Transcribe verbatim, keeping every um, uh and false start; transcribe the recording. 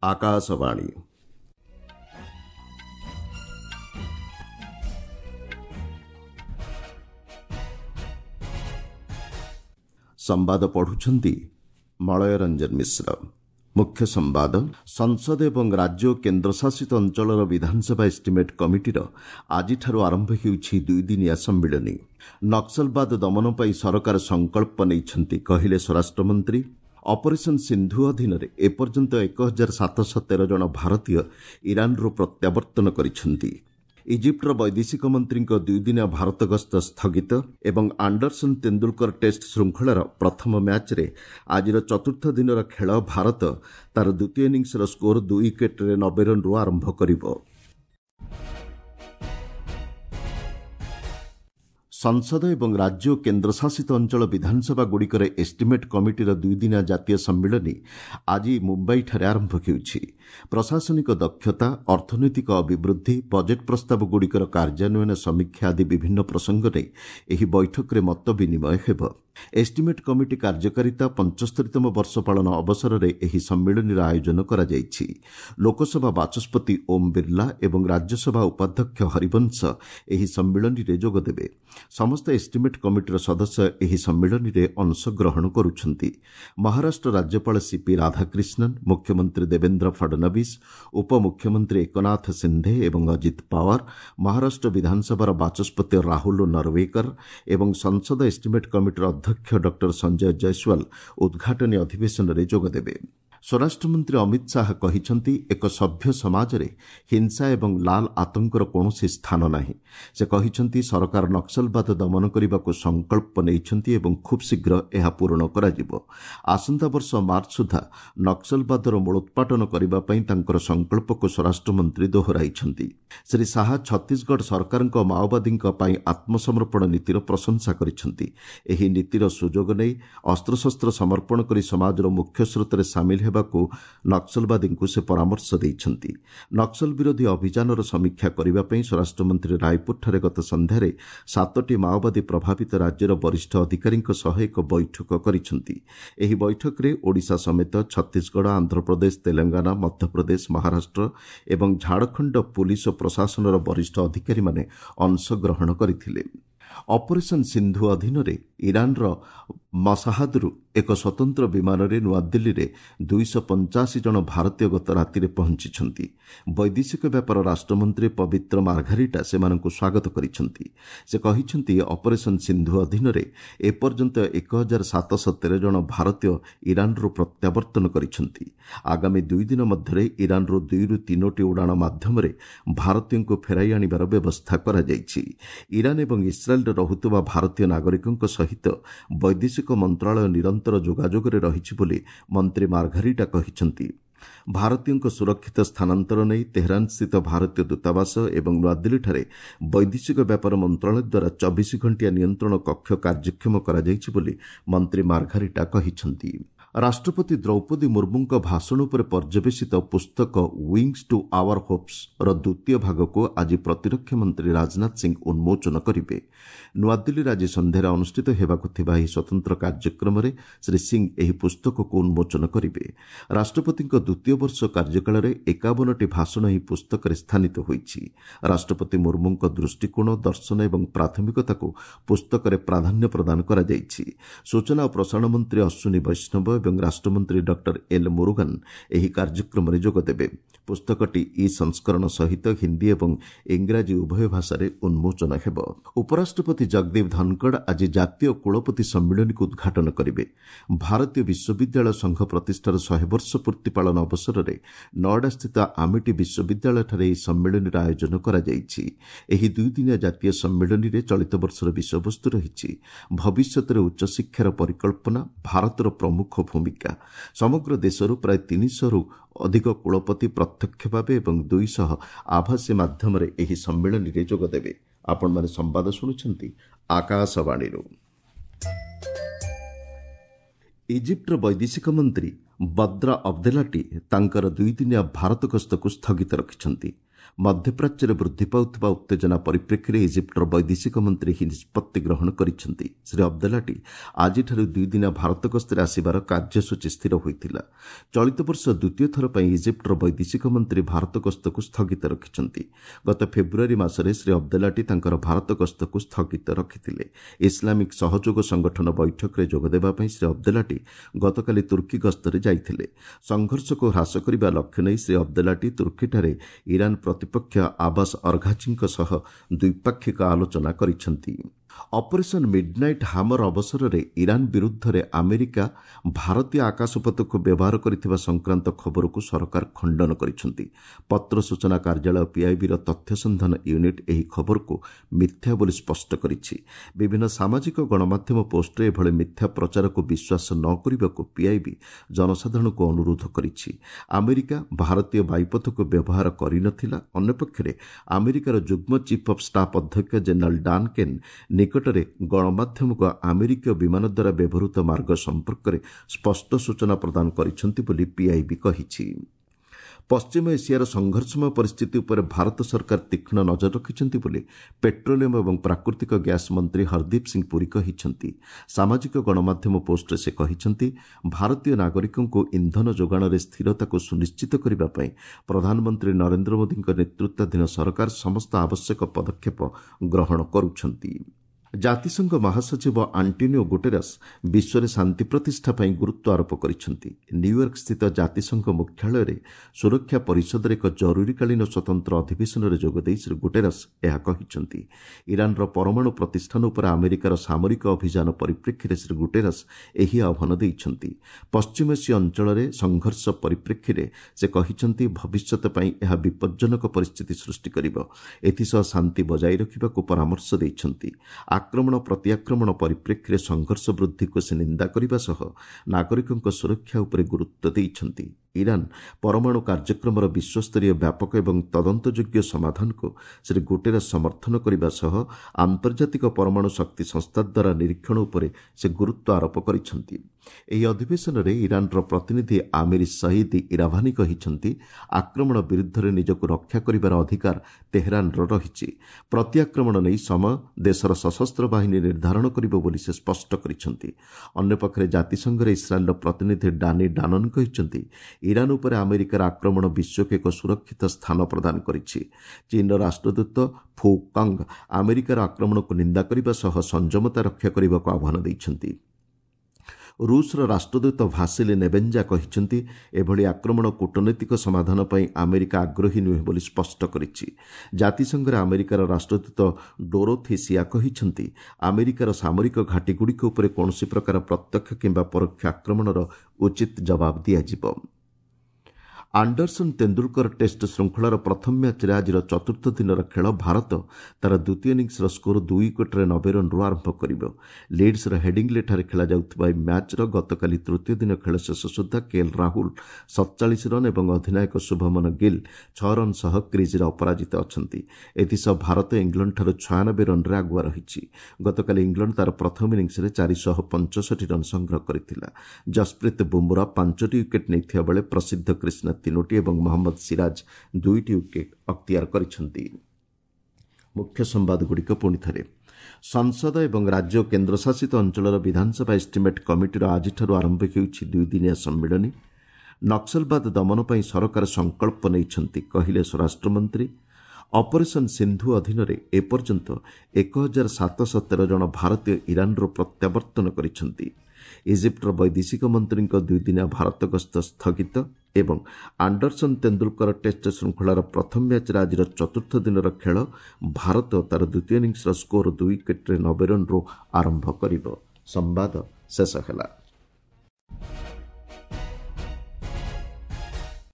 ଆକାଶବାଣୀ। ସମ୍ବାଦ ପଢୁଛନ୍ତି ମଳୟ ରଞ୍ଜନ ମିଶ୍ର। ମୁଖ୍ୟ ସମ୍ବାଦ, ସଂସଦ ଏବଂ ରାଜ୍ୟ ଓ କେନ୍ଦ୍ରଶାସିତ ଅଞ୍ଚଳର ବିଧାନସଭା ଏଷ୍ଟିମେଟ୍ କମିଟିର ଆଜିଠାରୁ ଆରମ୍ଭ ହେଉଛି ଦୁଇଦିନିଆ ସମ୍ମିଳନୀ। ନକ୍ସଲବାଦ ଦମନ ପାଇଁ ସରକାର ସଂକଳ୍ପ ନେଇଛନ୍ତି, କହିଲେ ସ୍ୱରାଷ୍ଟ୍ରମନ୍ତ୍ରୀ। ଅପରେସନ୍ ସିନ୍ଧୁ ଅଧୀନରେ ଏପର୍ଯ୍ୟନ୍ତ ଏକ ହଜାର ସାତଶହ ତେର ଜଣ ଭାରତୀୟ ଇରାନରୁ ପ୍ରତ୍ୟାବର୍ତ୍ତନ କରିଛନ୍ତି। ଇଜିପ୍ଟର ବୈଦେଶିକ ମନ୍ତ୍ରୀଙ୍କ ଦୁଇଦିନିଆ ଭାରତ ଗସ୍ତ ସ୍ଥଗିତ ଏବଂ ଆଣ୍ଡରସନ୍ ତେନ୍ଦୁଲକର ଟେଷ୍ଟ ଶୃଙ୍ଖଳାର ପ୍ରଥମ ମ୍ୟାଚ୍ରେ ଆଜିର ଚତୁର୍ଥ ଦିନର ଖେଳ ଭାରତ ତାର ଦ୍ୱିତୀୟ ଇନିଂସର ସ୍କୋର ଦୁଇ ୱିକେଟ୍ରେ ନବେ ରନ୍ରୁ ଆରମ୍ଭ କରିବ। ସଂସଦ ଏବଂ ରାଜ୍ୟ ଓ କେନ୍ଦ୍ରଶାସିତ ଅଞ୍ଚଳ ବିଧାନସଭାଗୁଡ଼ିକର ଏଷ୍ଟିମେଟ୍ କମିଟିର ଦୁଇଦିନିଆ ଜାତୀୟ ସମ୍ମିଳନୀ ଆଜି ମୁମ୍ବାଇଠାରେ ଆରମ୍ଭ ହେଉଛି। ପ୍ରଶାସନିକ ଦକ୍ଷତା, ଅର୍ଥନୈତିକ ଅଭିବୃଦ୍ଧି, ବଜେଟ୍ ପ୍ରସ୍ତାବଗୁଡ଼ିକର କାର୍ଯ୍ୟାନ୍ୱୟନ ସମୀକ୍ଷା ଆଦି ବିଭିନ୍ନ ପ୍ରସଙ୍ଗ ନେଇ ଏହି ବୈଠକରେ ମତ ବିନିମୟ ହେବ। ଏଷ୍ଟିମେଟ୍ କମିଟି କାର୍ଯ୍ୟକାରିତା ପଞ୍ଚସ୍ତରୀତମ ବର୍ଷ ପାଳନ ଅବସରରେ ଏହି ସମ୍ମିଳନୀର ଆୟୋଜନ କରାଯାଇଛି। ଲୋକସଭା ବାଚସ୍ପତି ଓମ୍ ବିର୍ଲା ଏବଂ ରାଜ୍ୟସଭା ଉପାଧ୍ୟକ୍ଷ ହରିବଂଶ ଏହି ସମ୍ମିଳନୀରେ ଯୋଗଦେବେ। ସମସ୍ତ ଏଷ୍ଟିମେଟ୍ କମିଟିର ସଦସ୍ୟ ଏହି ସମ୍ମିଳନୀରେ ଅଂଶଗ୍ରହଣ କରୁଛନ୍ତି। ମହାରାଷ୍ଟ୍ର ରାଜ୍ୟପାଳ ସିପି ରାଧାକ୍ରିଷ୍ଣନ୍, ମୁଖ୍ୟମନ୍ତ୍ରୀ ଦେବେନ୍ଦ୍ର ଫଡନବିସ୍, ଉପମୁଖ୍ୟମନ୍ତ୍ରୀ ଏକନାଥ ସିନ୍ଧେ ଏବଂ ଅଜିତ ପାୱାର, ମହାରାଷ୍ଟ୍ର ବିଧାନସଭାର ବାଚସ୍ପତି ରାହୁଲ ନରୱେକର ଏବଂ ସଂସଦ ଏଷ୍ଟିମେଟ୍ କମିଟିର ଅଧ୍ୟକ୍ଷ ଡକ୍ଟର ସଞ୍ଜୟ ଜୟସ୍ୱାଲ ଉଦ୍ଘାଟନୀ ଅଧିବେଶନରେ ଯୋଗଦେବେ। ସ୍ୱରାଷ୍ଟ୍ରମନ୍ତ୍ରୀ ଅମିତ ଶାହା କହିଛନ୍ତି, ଏକ ସଭ୍ୟ ସମାଜରେ ହିଂସା ଏବଂ ଲାଲ ଆତଙ୍କର କୌଣସି ସ୍ଥାନ ନାହିଁ। ସେ କହିଛନ୍ତି, ସରକାର ନକ୍ସଲବାଦ ଦମନ କରିବାକୁ ସଂକଳ୍ପ ନେଇଛନ୍ତି ଏବଂ ଖୁବ୍ ଶୀଘ୍ର ଏହା ପୂରଣ କରାଯିବ। ଆସନ୍ତା ବର୍ଷ ମାର୍ଚ୍ଚ ସୁଦ୍ଧା ନକ୍ସଲବାଦର ମୂଳୋତ୍ପାଟନ କରିବା ପାଇଁ ତାଙ୍କର ସଂକଳ୍ପକୁ ସ୍ୱରାଷ୍ଟ୍ରମନ୍ତ୍ରୀ ଦୋହରାଇଛନ୍ତି। ଶ୍ରୀ ଶାହା ଛତିଶଗଡ଼ ସରକାରଙ୍କ ମାଓବାଦୀଙ୍କ ପାଇଁ ଆତ୍ମସମର୍ପଣ ନୀତିର ପ୍ରଶଂସା କରିଛନ୍ତି। ଏହି ନୀତିର ସୁଯୋଗ ନେଇ ଅସ୍ତ୍ରଶସ୍ତ୍ର ସମର୍ପଣ କରି ସମାଜର ମୁଖ୍ୟ ସ୍ରୋତରେ ସାମିଲ ହେବାକୁ ନକ୍ସଲବାଦୀଙ୍କୁ ସେ ପରାମର୍ଶ ଦେଇଛନ୍ତି। ନକ୍ସଲ ବିରୋଧୀ ଅଭିଯାନର ସମୀକ୍ଷା କରିବା ପାଇଁ ସ୍ୱରାଷ୍ଟ୍ରମନ୍ତ୍ରୀ ରାୟପୁରଠାରେ ଗତ ସନ୍ଧ୍ୟାରେ ସାତଟି ମାଓବାଦୀ ପ୍ରଭାବିତ ରାଜ୍ୟର ବରିଷ୍ଠ ଅଧିକାରୀଙ୍କ ସହ ଏକ ବୈଠକ କରିଛନ୍ତି। ଏହି ବୈଠକରେ ଓଡ଼ିଶା ସମେତ ଛତିଶଗଡ଼, ଆନ୍ଧ୍ରପ୍ରଦେଶ, ତେଲଙ୍ଗାନା, ମଧ୍ୟପ୍ରଦେଶ, ମହାରାଷ୍ଟ୍ର ଏବଂ ଝାଡ଼ଖଣ୍ଡ ପୁଲିସ୍ ଓ ପ୍ରଶାସନର ବରିଷ୍ଠ ଅଧିକାରୀମାନେ ଅଂଶଗ୍ରହଣ କରିଥିଲେ। ଅପରେସନ୍ ସିନ୍ଧୁ ଅଧୀନରେ ଇରାନର ମସାହାଦରୁ ଏକ ସ୍ୱତନ୍ତ୍ର ବିମାନରେ ନୂଆଦିଲ୍ଲୀରେ ଦୁଇଶହ ପଞ୍ଚାଅଶୀ ଜଣ ଭାରତୀୟ ଗତ ରାତିରେ ପହଞ୍ଚିଛନ୍ତି। ବୈଦେଶିକ ବ୍ୟାପାର ରାଷ୍ଟ୍ରମନ୍ତ୍ରୀ ପବିତ୍ର ମାର୍ଘାରିଟା ସେମାନଙ୍କୁ ସ୍ୱାଗତ କରିଛନ୍ତି। ସେ କହିଛନ୍ତି, ଅପରେସନ୍ ସିନ୍ଧୁ ଅଧୀନରେ ଏପର୍ଯ୍ୟନ୍ତ ଏକ ହଜାର ସାତଶହ ତେର ଜଣ ଭାରତୀୟ ଇରାନରୁ ପ୍ରତ୍ୟାବର୍ତ୍ତନ କରିଛନ୍ତି। ଆଗାମୀ ଦୁଇ ଦିନ ମଧ୍ୟରେ ଇରାନରୁ ଦୁଇରୁ ତିନୋଟି ଉଡ଼ାଣ ମାଧ୍ୟମରେ ଭାରତୀୟଙ୍କୁ ଫେରାଇ ଆଣିବାର ବ୍ୟବସ୍ଥା କରାଯାଇଛି। ଇରାନ ଏବଂ ଇସ୍ରାଏଲରେ ରହୁଥିବା ଭାରତୀୟ ନାଗରିକଙ୍କ ସହିତ ବୈଦେଶିକ ମନ୍ତ୍ରଣାଳୟ ନିରନ୍ତର ଯୋଗାଯୋଗରେ ରହିଛି ବୋଲି ମନ୍ତ୍ରୀ ମାର୍ଘାରିଟା କହିଛନ୍ତି। ଭାରତୀୟଙ୍କ ସୁରକ୍ଷିତ ସ୍ଥାନାନ୍ତର ନେଇ ତେହରାନସ୍ଥିତ ଭାରତୀୟ ଦୂତାବାସ ଏବଂ ନୂଆଦିଲ୍ଲୀଠାରେ ବୈଦେଶିକ ବ୍ୟାପାର ମନ୍ତ୍ରଣାଳୟ ଦ୍ୱାରା ଚବିଶ ଘଣ୍ଟିଆ ନିୟନ୍ତ୍ରଣ କକ୍ଷ କାର୍ଯ୍ୟକ୍ଷମ କରାଯାଇଛି ବୋଲି ମନ୍ତ୍ରୀ ମାର୍ଘାରିଟା କହିଛନ୍ତି। ରାଷ୍ଟ୍ରପତି ଦ୍ରୌପଦୀ ମୁର୍ମୁଙ୍କ ଭାଷଣ ଉପରେ ପର୍ଯ୍ୟବେସିତ ପୁସ୍ତକ ୱିଙ୍ଗସ୍ ଟୁ ଆୱାର ହୋପ୍ସର ଦ୍ୱିତୀୟ ଭାଗକୁ ଆଜି ପ୍ରତିରକ୍ଷା ମନ୍ତ୍ରୀ ରାଜନାଥ ସିଂ ଉନ୍ମୋଚନ କରିବେ। ନୂଆଦିଲ୍ଲୀରେ ଆଜି ସନ୍ଧ୍ୟାରେ ଅନୁଷ୍ଠିତ ହେବାକୁ ଥିବା ଏହି ସ୍ୱତନ୍ତ୍ର କାର୍ଯ୍ୟକ୍ରମରେ ଶ୍ରୀ ସିଂ ଏହି ପୁସ୍ତକକୁ ଉନ୍ମୋଚନ କରିବେ। ରାଷ୍ଟ୍ରପତିଙ୍କ ଦ୍ୱିତୀୟ ବର୍ଷ କାର୍ଯ୍ୟକାଳରେ ଏକାବନଟି ଭାଷଣ ଏହି ପୁସ୍ତକରେ ସ୍ଥାନିତ ହୋଇଛି। ରାଷ୍ଟ୍ରପତି ମୁର୍ମୁଙ୍କ ଦୃଷ୍ଟିକୋଣ, ଦର୍ଶନ ଏବଂ ପ୍ରାଥମିକତାକୁ ପୁସ୍ତକରେ ପ୍ରାଧାନ୍ୟ ପ୍ରଦାନ କରାଯାଇଛି। ସୂଚନା ଓ ପ୍ରସାରଣ ମନ୍ତ୍ରୀ ଅଶ୍ୱିନୀ ବୈଷ୍ଣବ ଏବଂ ରାଷ୍ଟ୍ରମନ୍ତ୍ରୀ ଡକ୍ଟର ଏଲ୍ ମୁରୁଗାନ୍ ଏହି କାର୍ଯ୍ୟକ୍ରମରେ ଯୋଗଦେବେ। ପୁସ୍ତକଟି ଇ ସଂସ୍କରଣ ସହିତ ହିନ୍ଦୀ ଏବଂ ଇଂରାଜୀ ଉଭୟ ଭାଷାରେ ଉନ୍ମୋଚନ ହେବ। ଉପରାଷ୍ଟ୍ରପତି ଜଗଦୀପ ଧନକଡ଼ ଆଜି ଜାତୀୟ କୁଳପତି ସମ୍ମିଳନୀକୁ ଉଦ୍ଘାଟନ କରିବେ। ଭାରତୀୟ ବିଶ୍ୱବିଦ୍ୟାଳୟ ସଂଘ ପ୍ରତିଷ୍ଠାର ଶହେ ବର୍ଷ ପୂର୍ତ୍ତି ପାଳନ ଅବସରରେ ନଏଡାସ୍ଥିତ ଆମିଟି ବିଶ୍ୱବିଦ୍ୟାଳୟଠାରେ ଏହି ସମ୍ମିଳନୀର ଆୟୋଜନ କରାଯାଇଛି। ଏହି ଦୁଇଦିନିଆ ଜାତୀୟ ସମ୍ମିଳନୀରେ ଚଳିତ ବର୍ଷର ବିଷୟବସ୍ତୁ ରହିଛି ଭବିଷ୍ୟତରେ ଉଚ୍ଚଶିକ୍ଷାର ପରିକଳ୍ପନା, ଭାରତର ପ୍ରମୁଖ ଭୂମିକା। ସମଗ୍ର ଦେଶରୁ ପ୍ରାୟ ତିନିଶହରୁ ଅଧିକ କୁଳପତି ପ୍ରତ୍ୟକ୍ଷ ଭାବେ ଏବଂ ଦୁଇଶହ ଆଭାସୀ ମାଧ୍ୟମରେ ଏହି ସମ୍ମିଳନୀରେ ଯୋଗଦେବେ। ଆପଣମାନେ ସମ୍ବାଦ ଶୁଣୁଛନ୍ତି ଆକାଶବାଣୀରୁ। ଇଜିପ୍ଟର ବୈଦେଶିକ ମନ୍ତ୍ରୀ ବଦ୍ର ଅବଦେଲାଟି ତାଙ୍କର ଦୁଇଦିନିଆ ଭାରତ ଗସ୍ତକୁ ସ୍ଥଗିତ ରଖିଛନ୍ତି। ମଧ୍ୟପ୍ରାଚ୍ୟରେ ବୃଦ୍ଧି ପାଉଥିବା ଉତ୍ତେଜନା ପରିପ୍ରେକ୍ଷୀରେ ଇଜିପ୍ଟର ବୈଦେଶିକ ମନ୍ତ୍ରୀ ଏହି ନିଷ୍ପତ୍ତି ଗ୍ରହଣ କରିଛନ୍ତି। ଶ୍ରୀ ଅବଦେଲାଟି ଆଜିଠାରୁ ଦୁଇଦିନିଆ ଭାରତ ଗସ୍ତରେ ଆସିବାର କାର୍ଯ୍ୟସୂଚୀ ସ୍ଥିର ହୋଇଥିଲା। ଚଳିତ ବର୍ଷ ଦ୍ୱିତୀୟ ଥର ପାଇଁ ଇଜିପ୍ଟର ବୈଦେଶିକ ମନ୍ତ୍ରୀ ଭାରତ ଗସ୍ତକୁ ସ୍ଥଗିତ ରଖିଛନ୍ତି। ଗତ ଫେବୃଆରୀ ମାସରେ ଶ୍ରୀ ଅବଦେଲାଟି ତାଙ୍କର ଭାରତ ଗସ୍ତକୁ ସ୍ଥଗିତ ରଖିଥିଲେ। ଇସଲାମିକ ସହଯୋଗ ସଂଗଠନ ବୈଠକରେ ଯୋଗଦେବା ପାଇଁ ଶ୍ରୀ ଅବଦେଲାଟି ଗତକାଲି ତୁର୍କୀ ଗସ୍ତରେ ଯାଇଥିଲେ। ସଂଘର୍ଷକୁ ହ୍ରାସ କରିବା ଲକ୍ଷ୍ୟ ନେଇ ଶ୍ରୀ ଅବଦେଲାଟି ତୁର୍କୀଠାରେ ଇରାନ ପ୍ରତିପକ୍ଷ ଆବାସ ଅରଘାଚିଙ୍କ ସହ ଦ୍ୱିପାକ୍ଷିକ ଆଲୋଚନା କରିଛନ୍ତି। ଅପରେସନ୍ ମିଡ୍ନାଇଟ୍ ହାମର ଅବସରରେ ଇରାନ ବିରୁଦ୍ଧରେ ଆମେରିକା ଭାରତୀୟ ଆକାଶପଥକୁ ବ୍ୟବହାର କରିଥିବା ସଂକ୍ରାନ୍ତ ଖବରକୁ ସରକାର ଖଣ୍ଡନ କରିଛନ୍ତି। ପତ୍ର ସୂଚନା କାର୍ଯ୍ୟାଳୟ ପିଆଇବିର ତଥ୍ୟ ସନ୍ଧାନ ୟୁନିଟ୍ ଏହି ଖବରକୁ ମିଥ୍ୟା ବୋଲି ସ୍ପଷ୍ଟ କରିଛି। ବିଭିନ୍ନ ସାମାଜିକ ଗଣମାଧ୍ୟମ ପୋଷ୍ଟରେ ଏଭଳି ମିଥ୍ୟା ପ୍ରଚାରକୁ ବିଶ୍ୱାସ ନ କରିବାକୁ ପିଆଇବି ଜନସାଧାରଣଙ୍କୁ ଅନୁରୋଧ କରିଛି। ଆମେରିକା ଭାରତୀୟ ବାୟୁପଥକୁ ବ୍ୟବହାର କରିନଥିଲା। ଅନ୍ୟପକ୍ଷରେ ଆମେରିକାର ଯୁଗ୍ମ ଚିଫ୍ ଅଫ୍ ଷ୍ଟାଫ୍ ଅଧ୍ୟକ୍ଷ ଜେନେରାଲ୍ ଡାନ୍ କେନ୍ ନିକଟରେ ଗଣମାଧ୍ୟମକୁ ଆମେରିକୀୟ ବିମାନ ଦ୍ୱାରା ବ୍ୟବହୃତ ମାର୍ଗ ସମ୍ପର୍କରେ ସ୍ପଷ୍ଟ ସୂଚନା ପ୍ରଦାନ କରିଛନ୍ତି ବୋଲି ପିଆଇବି କହିଛି। ପଶ୍ଚିମ ଏସିଆର ସଂଘର୍ଷମୟ ପରିସ୍ଥିତି ଉପରେ ଭାରତ ସରକାର ତୀକ୍ଷ୍ଣ ନଜର ରଖିଛନ୍ତି ବୋଲି ପେଟ୍ରୋଲିୟମ ଏବଂ ପ୍ରାକୃତିକ ଗ୍ୟାସ୍ ମନ୍ତ୍ରୀ ହରଦୀପ ସିଂ ପୁରୀ କହିଛନ୍ତି। ସାମାଜିକ ଗଣମାଧ୍ୟମ ପୋଷ୍ଟରେ ସେ କହିଛନ୍ତି, ଭାରତୀୟ ନାଗରିକଙ୍କୁ ଇନ୍ଧନ ଯୋଗାଣରେ ସ୍ଥିରତାକୁ ସୁନିଶ୍ଚିତ କରିବା ପାଇଁ ପ୍ରଧାନମନ୍ତ୍ରୀ ନରେନ୍ଦ୍ର ମୋଦିଙ୍କ ନେତୃତ୍ୱାଧୀନ ସରକାର ସମସ୍ତ ଆବଶ୍ୟକ ପଦକ୍ଷେପ ଗ୍ରହଣ କରୁଛନ୍ତି। ଜାତିସଂଘ ମହାସଚିବ ଆଣ୍ଟୋନିଓ ଗୁଟେରସ୍ ବିଶ୍ୱରେ ଶାନ୍ତି ପ୍ରତିଷ୍ଠା ପାଇଁ ଗୁରୁତ୍ୱ ଆରୋପ କରିଛନ୍ତି। ନ୍ୟୁୟର୍କ ସ୍ଥିତ ଜାତିସଂଘ ମୁଖ୍ୟାଳୟରେ ସୁରକ୍ଷା ପରିଷଦର ଏକ ଜରୁରୀକାଳୀନ ସ୍ୱତନ୍ତ୍ର ଅଧିବେଶନରେ ଯୋଗଦେଇ ଶ୍ରୀ ଗୁଟେରସ୍ ଏହା କହିଛନ୍ତି। ଇରାନର ପରମାଣୁ ପ୍ରତିଷ୍ଠାନ ଉପରେ ଆମେରିକାର ସାମରିକ ଅଭିଯାନ ପରିପ୍ରେକ୍ଷୀରେ ଶ୍ରୀ ଗୁଟେରସ୍ ଏହି ଆହ୍ୱାନ ଦେଇଛନ୍ତି। ପଶ୍ଚିମ ଏସୀୟ ଅଞ୍ଚଳରେ ସଂଘର୍ଷ ପରିପ୍ରେକ୍ଷୀରେ ସେ କହିଛନ୍ତି, ଭବିଷ୍ୟତ ପାଇଁ ଏହା ବିପଜ୍ଜନକ ପରିସ୍ଥିତି ସୃଷ୍ଟି କରିବ। ଏଥିସହ ଶାନ୍ତି ବଜାୟ ରଖିବାକୁ ପରାମର୍ଶ ଦେଇଛନ୍ତି। ଆକ୍ରମଣ ପ୍ରତିଆକ୍ରମଣ ପରିପ୍ରେକ୍ଷୀରେ ସଂଘର୍ଷ ବୃଦ୍ଧିକୁ ସେ ନିନ୍ଦା କରିବା ସହ ନାଗରିକଙ୍କ ସୁରକ୍ଷା ଉପରେ ଗୁରୁତ୍ୱ ଦେଇଛନ୍ତି। ଇରାନ ପରମାଣୁ କାର୍ଯ୍ୟକ୍ରମର ବିଶ୍ୱସ୍ତରୀୟ ବ୍ୟାପକ ଏବଂ ତଦନ୍ତଯୋଗ୍ୟ ସମାଧାନକୁ ଶ୍ରୀ ଗୁଟେରସ୍ ସମର୍ଥନ କରିବା ସହ ଆନ୍ତର୍ଜାତିକ ପରମାଣୁ ଶକ୍ତି ସଂସ୍ଥା ଦ୍ୱାରା ନିରୀକ୍ଷଣ ଉପରେ ସେ ଗୁରୁତ୍ୱ ଆରୋପ କରିଛନ୍ତି। ଏହି ଅଧିବେଶନରେ ଇରାନର ପ୍ରତିନିଧି ଆମିର ସହିଦ ଇରାଭାନି କହିଛନ୍ତି, ଆକ୍ରମଣ ବିରୁଦ୍ଧରେ ନିଜକୁ ରକ୍ଷା କରିବାର ଅଧିକାର ତେହେରାନର ରହିଛି। ପ୍ରତିଆକ୍ରମଣ ନେଇ ସମୟ ଦେଶର ସଶସ୍ତ୍ର ବାହିନୀ ନିର୍ଦ୍ଧାରଣ କରିବ ବୋଲି ସେ ସ୍ପଷ୍ଟ କରିଛନ୍ତି। ଅନ୍ୟପକ୍ଷରେ ଜାତିସଂଘରେ ଇସ୍ରାଏଲର ପ୍ରତିନିଧି ଡାନି ଡାନନ୍ କହିଛନ୍ତି, ଇରାନ ଉପରେ ଆମେରିକାର ଆକ୍ରମଣ ବିଶ୍ୱକୁ ଏକ ସୁରକ୍ଷିତ ସ୍ଥାନ ପ୍ରଦାନ କରିଛି। ଚୀନର ରାଷ୍ଟ୍ରଦୂତ ଫୁ କଙ୍ଗ ଆମେରିକାର ଆକ୍ରମଣକୁ ନିନ୍ଦା କରିବା ସହ ସଂଯମତା ରକ୍ଷା କରିବାକୁ ଆହ୍ୱାନ ଦେଇଛନ୍ତି। ରୁଷର ରାଷ୍ଟ୍ରଦୂତ ଭାସିଲି ନେବେଞ୍ଜା କହିଛନ୍ତି, ଏଭଳି ଆକ୍ରମଣ କୂଟନୈତିକ ସମାଧାନ ପାଇଁ ଆମେରିକା ଆଗ୍ରହୀ ନୁହେଁ ବୋଲି ସ୍ପଷ୍ଟ କରିଛି। ଜାତିସଂଘରେ ଆମେରିକାର ରାଷ୍ଟ୍ରଦୂତ ଡୋରୋଥି ସିଆ କହିଛନ୍ତି, ଆମେରିକାର ସାମରିକ ଘାଟିଗୁଡ଼ିକ ଉପରେ କୌଣସି ପ୍ରକାର ପ୍ରତ୍ୟକ୍ଷ କିମ୍ବା ପରୋକ୍ଷ ଆକ୍ରମଣର ଉଚିତ ଜବାବ ଦିଆଯିବ। ଆଣ୍ଡରସନ୍ ତେନ୍ଦୁଲକର ଟେଷ୍ଟ ଶୃଙ୍ଖଳାର ପ୍ରଥମ ମ୍ୟାଚ୍ରେ ଆଜିର ଚତୁର୍ଥ ଦିନର ଖେଳ ଭାରତ ତା'ର ଦ୍ୱିତୀୟ ଇନିଂସର ସ୍କୋର ଦୁଇ ୱିକେଟ୍ରେ ନବେ ରନ୍ରୁ ଆରମ୍ଭ କରିବ। ଲିଡ୍ସର ହେଡିଂଲେଠାରେ ଖେଳାଯାଉଥିବା ଏହି ମ୍ୟାଚ୍ର ଗତକାଲି ତୃତୀୟ ଦିନ ଖେଳ ଶେଷ ସୁଦ୍ଧା କେଏଲ୍ ରାହୁଲ ସତଚାଳିଶ ରନ୍ ଏବଂ ଅଧିନାୟକ ଶୁଭମନ ଗିଲ୍ ଛଅ ରନ୍ ସହ କ୍ରିଜ୍ରେ ଅପରାଜିତ ଅଛନ୍ତି। ଏଥିସହ ଭାରତ ଇଂଲଣ୍ଡଠାରୁ ଛୟାନବେ ରନ୍ରେ ଆଗୁଆ ରହିଛି। ଗତକାଲି ଇଂଲଣ୍ଡ ତା'ର ପ୍ରଥମ ଇନିଂସରେ ଚାରିଶହ ପଞ୍ଚଷଠି ରନ୍ ସଂଗ୍ରହ କରିଥିଲା। ଯଶପ୍ରୀତ ବୁମ୍ରା ପାଞ୍ଚଟି ୱିକେଟ୍ ନେଇଥିବା ବେଳେ ପ୍ରସିଦ୍ଧ କ୍ରିଷ୍ଣା ତିନୋଟି ଏବଂ ମହମ୍ମଦ ସିରାଜ ଦୁଇଟି ୱିକେଟ୍ ଅକ୍ତିଆର କରିଛନ୍ତି। ମୁଖ୍ୟ ସମ୍ବାଦଗୁଡ଼ିକ ପୁଣି ଥରେ। ସଂସଦ ଏବଂ ରାଜ୍ୟ ଓ କେନ୍ଦ୍ରଶାସିତ ଅଞ୍ଚଳର ବିଧାନସଭା ଏଷ୍ଟିମେଟ୍ କମିଟିର ଆଜିଠାରୁ ଆରମ୍ଭ ହେଉଛି ଦୁଇଦିନିଆ ସମ୍ମିଳନୀ। ନକ୍ସଲବାଦ ଦମନ ପାଇଁ ସରକାର ସଂକଳ୍ପ ନେଇଛନ୍ତି, କହିଲେ ସ୍ୱରାଷ୍ଟ୍ରମନ୍ତ୍ରୀ। ଅପରେସନ୍ ସିନ୍ଧୁ ଅଧୀନରେ ଏପର୍ଯ୍ୟନ୍ତ ଏକ ହଜାର ସାତଶହ ତେର ଜଣ ଭାରତୀୟ ଇରାନରୁ ପ୍ରତ୍ୟାବର୍ତ୍ତନ କରିଛନ୍ତି। ଇଜିପ୍ଟର ବୈଦେଶିକ ମନ୍ତ୍ରୀଙ୍କ ଦୁଇଦିନିଆ ଭାରତ ଗସ୍ତ ସ୍ଥଗିତ ଏବଂ ଆଣ୍ଡରସନ୍ ତେନ୍ଦୁଲକର ଟେଷ୍ଟ ଶୃଙ୍ଖଳାର ପ୍ରଥମ ମ୍ୟାଚ୍ରେ ଆଜିର ଚତୁର୍ଥ ଦିନର ଖେଳ ଭାରତ ତା'ର ଦ୍ୱିତୀୟ ଇନିଂସର ସ୍କୋର ଦୁଇ ୱିକେଟ୍ରେ ନବେ ରନ୍ରୁ ଆରମ୍ଭ କରିବ। ସମ୍ବାଦ ଶେଷ ହେଲା।